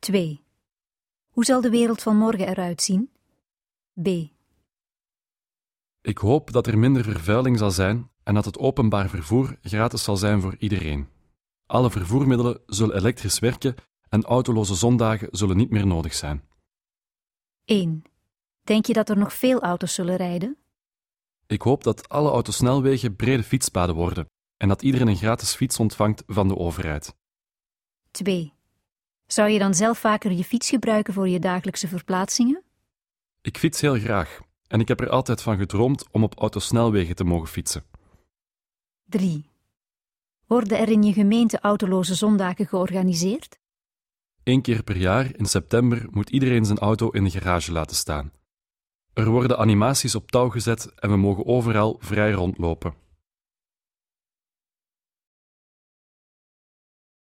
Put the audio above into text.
2. Hoe zal de wereld van morgen eruit zien? B. Ik hoop dat er minder vervuiling zal zijn en dat het openbaar vervoer gratis zal zijn voor iedereen. Alle vervoermiddelen zullen elektrisch werken en autoloze zondagen zullen niet meer nodig zijn. 1. Denk je dat er nog veel auto's zullen rijden? Ik hoop dat alle autosnelwegen brede fietspaden worden en dat iedereen een gratis fiets ontvangt van de overheid. 2. Zou je dan zelf vaker je fiets gebruiken voor je dagelijkse verplaatsingen? Ik fiets heel graag en ik heb er altijd van gedroomd om op autosnelwegen te mogen fietsen. 3. Worden er in je gemeente autoloze zondagen georganiseerd? 1 keer per jaar in september moet iedereen zijn auto in de garage laten staan. Er worden animaties op touw gezet en we mogen overal vrij rondlopen.